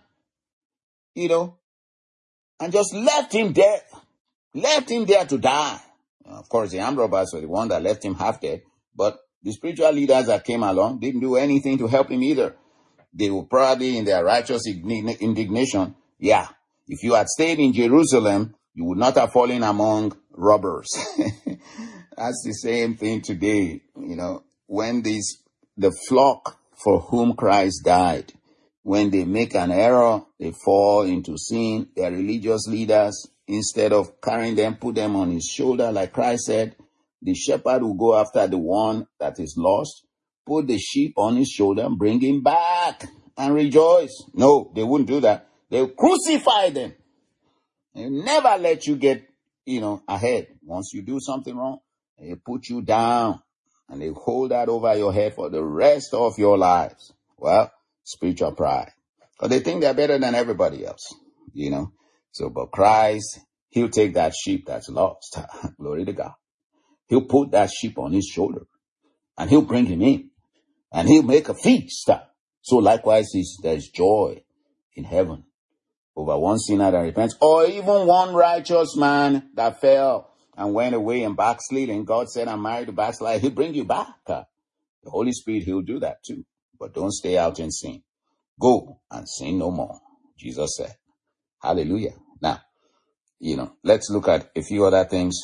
and just left him there. Left him there to die. Of course, the armed robbers were the one that left him half dead, but the spiritual leaders that came along didn't do anything to help him either. They were probably in their righteous indignation. Yeah, if you had stayed in Jerusalem, you would not have fallen among robbers. That's the same thing today. When the flock for whom Christ died, when they make an error, they fall into sin. Their religious leaders, instead of carrying them, put them on his shoulder, like Christ said, the shepherd will go after the one that is lost, put the sheep on his shoulder and bring him back and rejoice. No, they wouldn't do that. They'll crucify them. They'll never let you get, ahead. Once you do something wrong, they put you down and they hold that over your head for the rest of your lives. Well, spiritual pride. Because they think they're better than everybody else, So, but Christ, he'll take that sheep that's lost. Glory to God. He'll put that sheep on his shoulder and he'll bring him in and he'll make a feast. So likewise, there's joy in heaven over one sinner that repents, or even one righteous man that fell and went away and backslid, and God said, I'm married to backslide. He'll bring you back. The Holy Spirit, he'll do that too. But don't stay out in sin. Go and sin no more, Jesus said. Hallelujah. Now, let's look at a few other things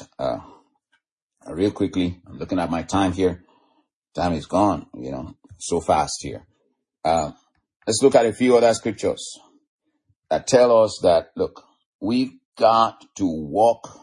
real quickly. I'm looking at my time here. Time is gone, so fast here. Let's look at a few other scriptures that tell us that, look, we've got to walk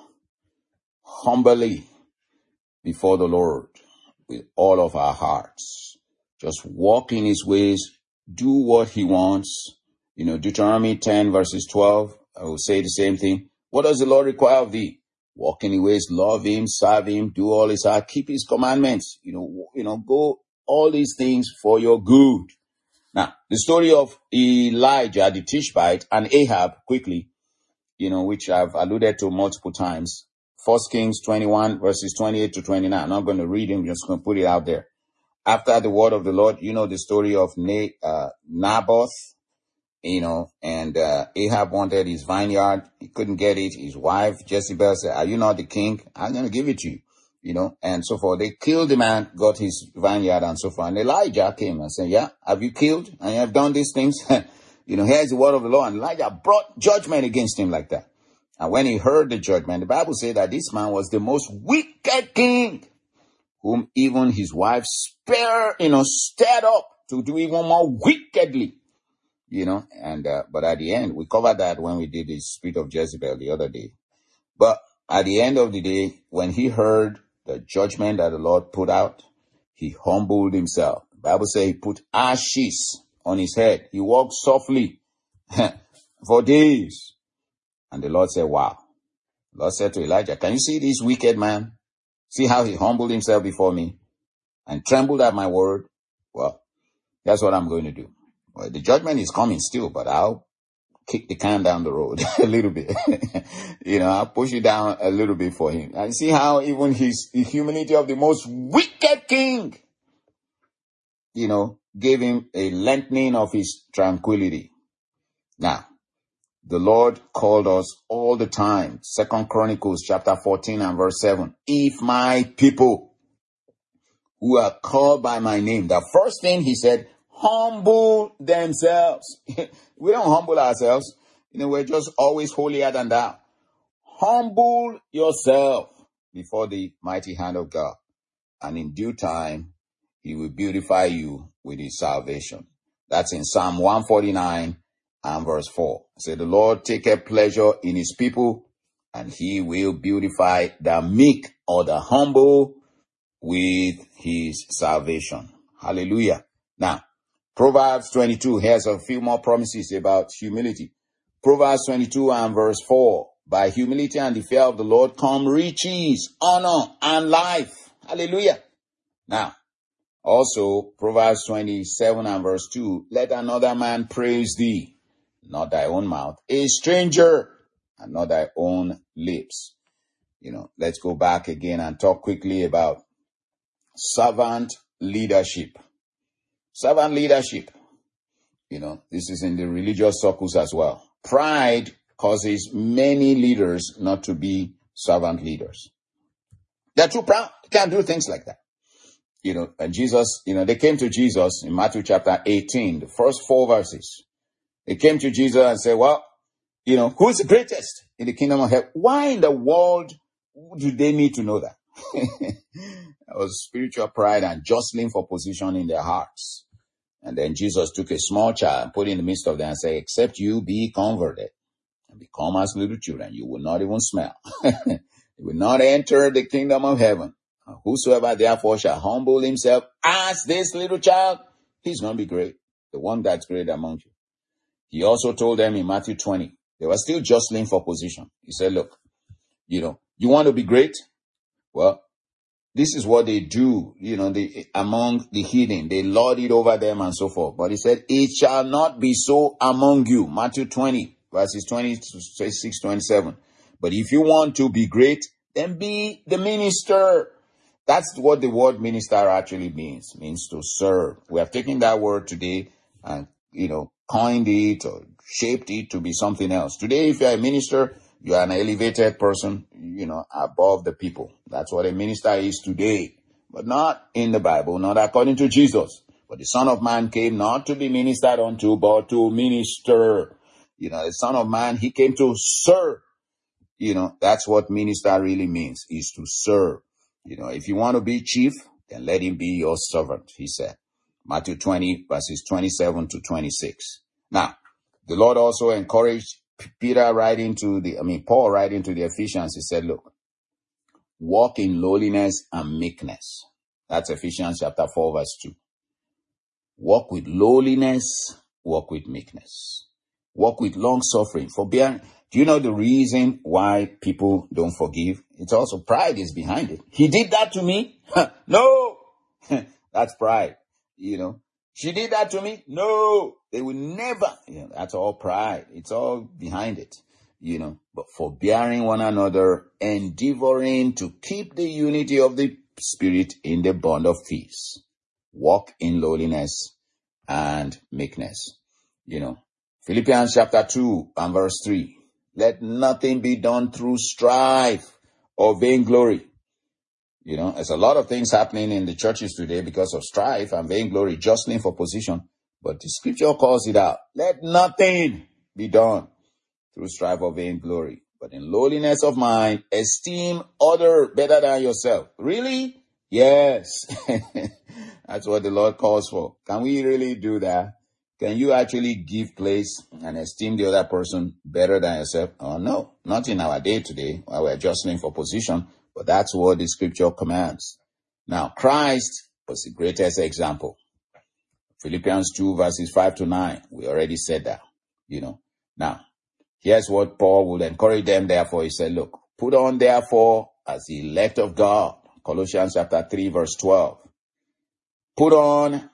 humbly before the Lord with all of our hearts. Just walk in his ways, do what he wants. Deuteronomy 10 verses 12, I will say the same thing. What does the Lord require of thee? Walk in his ways, love him, serve him, do all his heart, keep his commandments. Go all these things for your good. Now, the story of Elijah the Tishbite and Ahab, quickly, which I've alluded to multiple times. 1 Kings 21 verses 28 to 29. I'm not going to read them, just going to put it out there. After the word of the Lord, the story of Naboth, and Ahab wanted his vineyard. He couldn't get it. His wife, Jezebel, said, "Are you not the king? I'm going to give it to you." And so forth. They killed the man, got his vineyard and so forth. And Elijah came and said, "Yeah, have you killed? And you have done these things?" Here's the word of the Lord. And Elijah brought judgment against him like that. And when he heard the judgment, the Bible said that this man was the most wicked king, whom even his wife stirred up to do even more wickedly. But at the end, we covered that when we did the spirit of Jezebel the other day. But at the end of the day, when he heard the judgment that the Lord put out, he humbled himself. The Bible says he put ashes on his head. He walked softly for days. And the Lord said, wow. The Lord said to Elijah, "Can you see this wicked man? See how he humbled himself before me and trembled at my word? Well, that's what I'm going to do. Well, the judgment is coming still, but I'll kick the can down the road a little bit. I'll push it down a little bit for him." And see how even the humility of the most wicked king, gave him a lengthening of his tranquility. Now, the Lord called us all the time. 2 Chronicles chapter 14 and verse 7. "If my people who are called by my name," the first thing he said, "humble themselves." We don't humble ourselves. We're just always holier than thou. Humble yourself before the mighty hand of God, and in due time, he will beautify you with his salvation. That's in Psalm 149 and verse 4. Say, "The Lord taketh pleasure in his people, and he will beautify the meek," or the humble, "with his salvation." Hallelujah. Now, Proverbs 22 has a few more promises about humility. Proverbs 22 and verse 4. "By humility and the fear of the Lord come riches, honor, and life." Hallelujah. Now, also Proverbs 27 and verse 2. "Let another man praise thee, not thy own mouth, a stranger, and not thy own lips." Let's go back again and talk quickly about servant leadership. Servant leadership. This is in the religious circles as well. Pride causes many leaders not to be servant leaders. They're too proud. They can't do things like that. And Jesus, they came to Jesus in Matthew chapter 18, the first 4 verses. They came to Jesus and said, "Well, who's the greatest in the kingdom of heaven?" Why in the world do they need to know that? That was spiritual pride and jostling for position in their hearts. And then Jesus took a small child and put it in the midst of them and said, "Except you be converted and become as little children, you will not even smell. You will not enter the kingdom of heaven. Whosoever therefore shall humble himself as this little child, he's going to be great. The one that's great among you." He also told them in Matthew 20, they were still jostling for position. He said, "Look, you want to be great? Well, this is what they do, among the heathen. They lord it over them and so forth. But he said, it shall not be so among you." Matthew 20, verses 26, 27. "But if you want to be great, then be the minister." That's what the word minister actually means to serve. We have taken that word today and, coined it or shaped it to be something else. Today, if you're a minister, you are an elevated person, above the people. That's what a minister is today. But not in the Bible, not according to Jesus. But the Son of Man came not to be ministered unto, but to minister. The Son of Man, he came to serve. That's what minister really means, is to serve. If you want to be chief, then let him be your servant, he said. Matthew 20, verses 27 to 26. Now, the Lord also encouraged Paul writing to the Ephesians. He said, "Look, walk in lowliness and meekness." That's Ephesians chapter 4, verse 2. Walk with lowliness, walk with meekness. Walk with long suffering, forbearing. Do you know the reason why people don't forgive? It's also pride is behind it. He did that to me? No! That's pride. She did that to me. No, they will never. That's all pride. It's all behind it. But forbearing one another, endeavoring to keep the unity of the Spirit in the bond of peace. Walk in lowliness and meekness. Philippians chapter 2 and verse 3. Let nothing be done through strife or vainglory. There's a lot of things happening in the churches today because of strife and vainglory, jostling for position. But the scripture calls it out. Let nothing be done through strife or vainglory, but in lowliness of mind, esteem other better than yourself. Really? Yes. That's what the Lord calls for. Can we really do that? Can you actually give place and esteem the other person better than yourself? Oh, no, not in our day today while we're jostling for position, but that's what the scripture commands. Now, Christ was the greatest example. Philippians 2 verses 5 to 9. We already said that, Now, here's what Paul would encourage them. Therefore, he said, look, put on therefore as the elect of God. Colossians chapter 3 verse 12. Put on,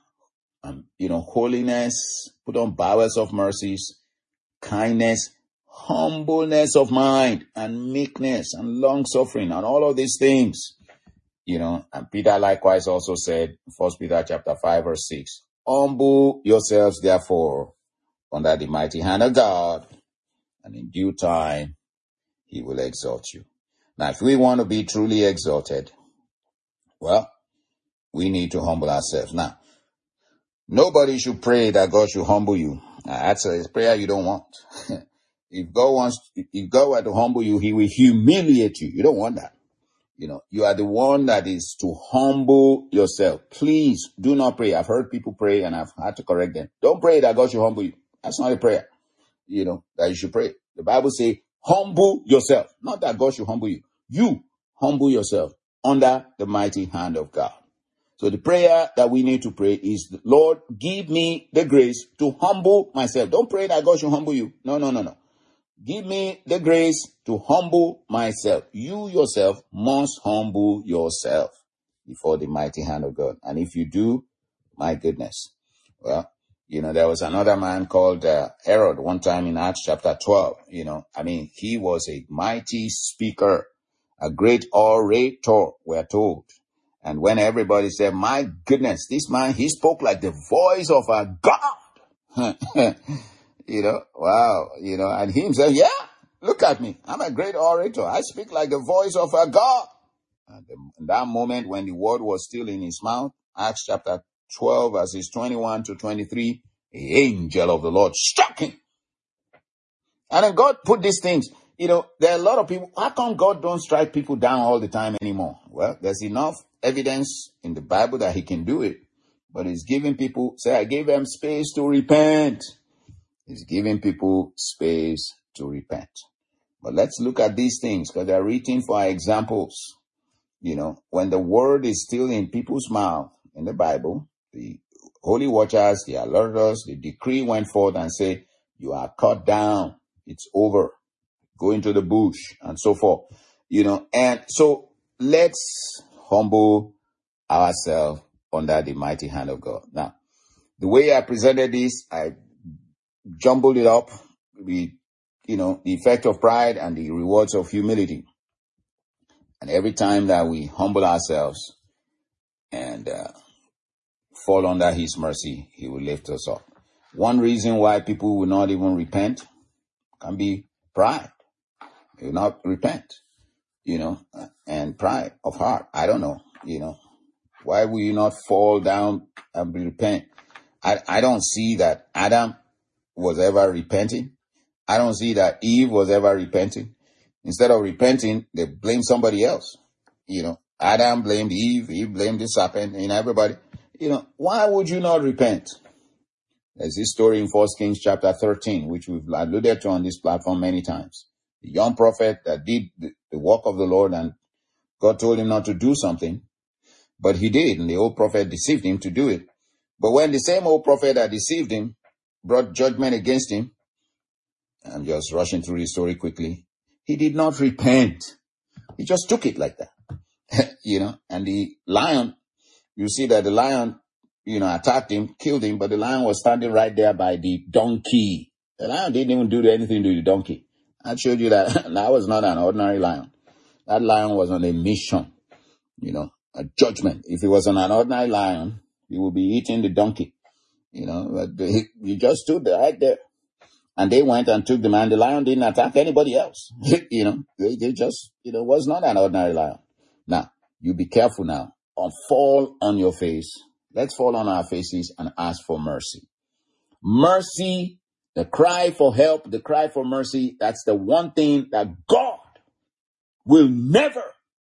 holiness, put on bowels of mercies, kindness, humbleness of mind, and meekness, and long-suffering, and all of these things. And Peter likewise also said, 1 Peter chapter 5 verse 6, humble yourselves therefore under the mighty hand of God, and in due time he will exalt you. Now, if we want to be truly exalted, well, we need to humble ourselves. Now, nobody should pray that God should humble you. That's a prayer you don't want. If God were to humble you, he will humiliate you. You don't want that. You are the one that is to humble yourself. Please do not pray. I've heard people pray and I've had to correct them. Don't pray that God should humble you. That's not a prayer, that you should pray. The Bible says, humble yourself. Not that God should humble you. You humble yourself under the mighty hand of God. So the prayer that we need to pray is, Lord, give me the grace to humble myself. Don't pray that God should humble you. No. Give me the grace to humble myself. You yourself must humble yourself before the mighty hand of God. And if you do, my goodness. Well, there was another man called Herod one time in Acts chapter 12. He was a mighty speaker, a great orator, we're told. And when everybody said, my goodness, this man, he spoke like the voice of a God. Wow, and he himself, yeah, look at me. I'm a great orator. I speak like the voice of a God. And in that moment when the word was still in his mouth, Acts chapter 12, verses 21 to 23, the angel of the Lord struck him. And then God put these things. There are a lot of people. How come God don't strike people down all the time anymore? Well, there's enough evidence in the Bible that he can do it. But he's giving people, I gave them space to repent. He's giving people space to repent. But let's look at these things because they're written for our examples. When the word is still in people's mouth in the Bible, the holy watchers, the alerters, the decree went forth and said, you are cut down. It's over. Go into the bush and so forth. And so let's humble ourselves under the mighty hand of God. Now, the way I presented this, I jumbled it up with, the effect of pride and the rewards of humility. And every time that we humble ourselves and fall under his mercy, he will lift us up. One reason why people will not even repent can be pride. They will not repent, and pride of heart. I don't know, why will you not fall down and repent? I don't see that Adam was ever repenting. I don't see that Eve was ever repenting. Instead of repenting, they blame somebody else. Adam blamed Eve, blamed the serpent, everybody. Why would you not repent? There's this story in 1 Kings chapter 13, which we've alluded to on this platform many times. The young prophet that did the work of the Lord, and God told him not to do something, but he did, and the old prophet deceived him to do it. But when the same old prophet that deceived him brought judgment against him, I'm just rushing through the story quickly, he did not repent. He just took it like that. And the lion, you see that the lion attacked him, killed him, but the lion was standing right there by the donkey. The lion didn't even do anything to the donkey. I showed you that that was not an ordinary lion. That lion was on a mission, a judgment. If it was on an ordinary lion, he would be eating the donkey, but he just stood right there. And they went and took the man. The lion didn't attack anybody else. They just, was not an ordinary lion. Now, you be careful now. Fall on your face. Let's fall on our faces and ask for mercy. Mercy, the cry for help, the cry for mercy, that's the one thing that God will never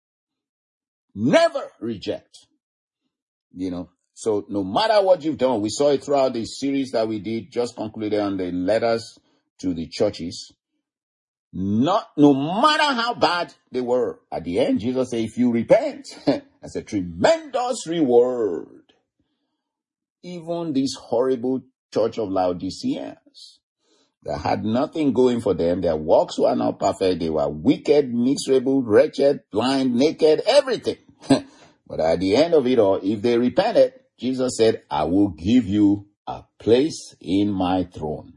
reject. So no matter what you've done, we saw it throughout the series that we did, just concluded on the letters to the churches. No matter how bad they were, at the end, Jesus said, if you repent, that's a tremendous reward. Even this horrible church of Laodiceans that had nothing going for them, their works were not perfect, they were wicked, miserable, wretched, blind, naked, everything. But at the end of it all, if they repented, Jesus said, I will give you a place in my throne.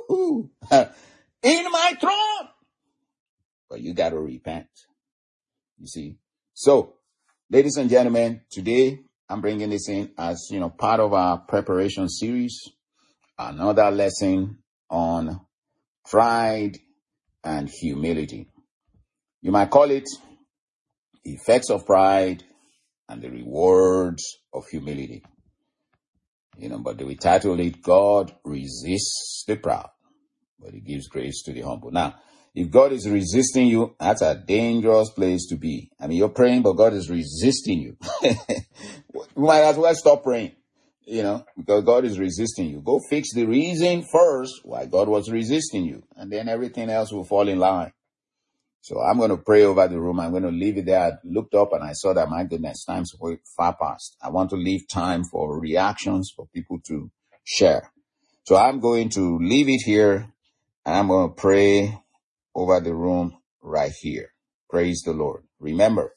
In my throne! But you got to repent. You see? So, ladies and gentlemen, today I'm bringing this in as, part of our preparation series. Another lesson on pride and humility. You might call it effects of pride and the rewards of humility. But we titled it, God resists the proud, but he gives grace to the humble. Now, if God is resisting you, that's a dangerous place to be. I mean, you're praying, but God is resisting you. You might as well stop praying, because God is resisting you. Go fix the reason first why God was resisting you, and then everything else will fall in line. So I'm going to pray over the room. I'm going to leave it there. I looked up and I saw that, my goodness, time's far past. I want to leave time for reactions, for people to share. So I'm going to leave it here and I'm going to pray over the room right here. Praise the Lord. Remember,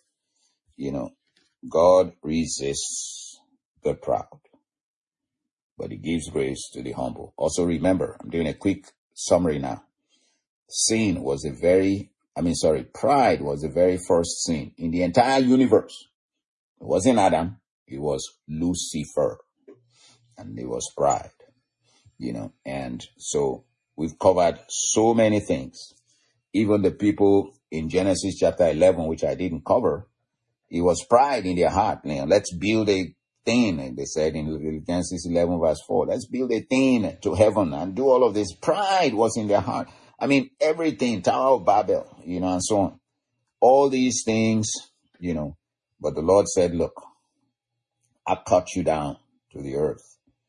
God resists the proud, but he gives grace to the humble. Also remember, I'm doing a quick summary now. Pride was the very first sin in the entire universe. It wasn't Adam, it was Lucifer. And it was pride, and so we've covered so many things. Even the people in Genesis chapter 11, which I didn't cover, it was pride in their heart. Let's build a thing, and they said in Genesis 11 verse 4, let's build a thing to heaven and do all of this. Pride was in their heart. I mean, everything, Tower of Babel, and so on. All these things, but the Lord said, look, I cut you down to the earth.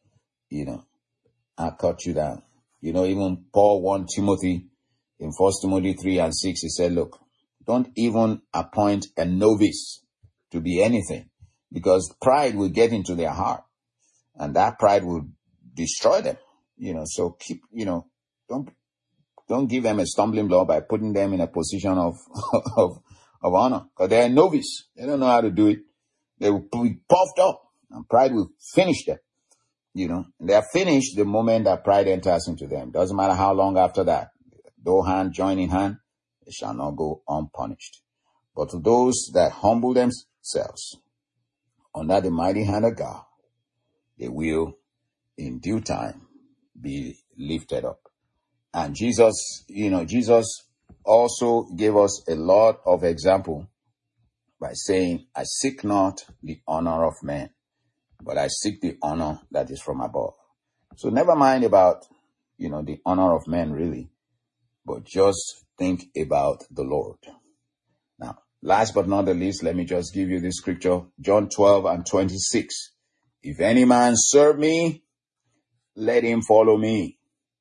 I cut you down. Even Paul warned Timothy in 1 Timothy 3 and 6, he said, look, don't even appoint a novice to be anything, because pride will get into their heart and that pride will destroy them. So keep, don't give them a stumbling block by putting them in a position of honor, because they're a novice. They don't know how to do it. They will be puffed up and pride will finish them. They are finished the moment that pride enters into them. Doesn't matter how long after that. Though hand join in hand, they shall not go unpunished. But to those that humble themselves under the mighty hand of God, they will in due time be lifted up. And Jesus also gave us a lot of example by saying, I seek not the honor of men, but I seek the honor that is from above. So never mind about, the honor of men really, but just think about the Lord. Now, last but not the least, let me just give you this scripture, John 12 and 26. If any man serve me, let him follow me.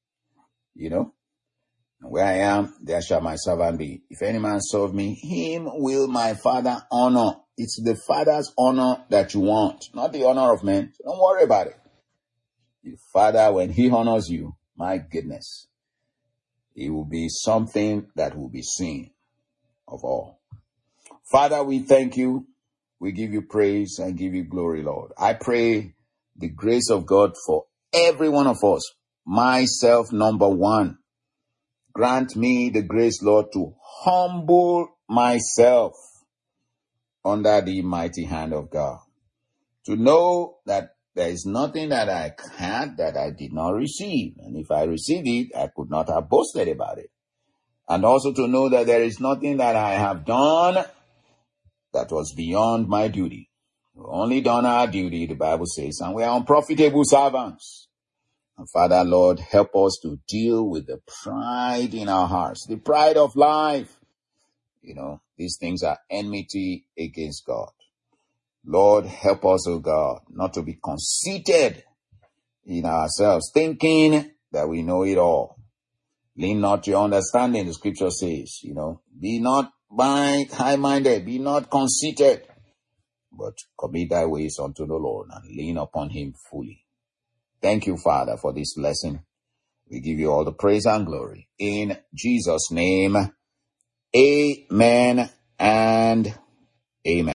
Where I am, there shall my servant be. If any man serve me, him will my Father honor. It's the Father's honor that you want, not the honor of men. So don't worry about it. The Father, when he honors you, my goodness, it will be something that will be seen of all. Father, we thank you. We give you praise and give you glory, Lord. I pray the grace of God for every one of us. Myself, number one. Grant me the grace, Lord, to humble myself under the mighty hand of God. To know that there is nothing that I had that I did not receive. And if I received it, I could not have boasted about it. And also to know that there is nothing that I have done that was beyond my duty. We've only done our duty, the Bible says, and we are unprofitable servants. And Father, Lord, help us to deal with the pride in our hearts, the pride of life. These things are enmity against God. Lord, help us, O God, not to be conceited in ourselves, thinking that we know it all. Lean not to your understanding, the scripture says, be not high-minded, be not conceited, but commit thy ways unto the Lord and lean upon him fully. Thank you, Father, for this lesson. We give you all the praise and glory. In Jesus' name, amen and amen.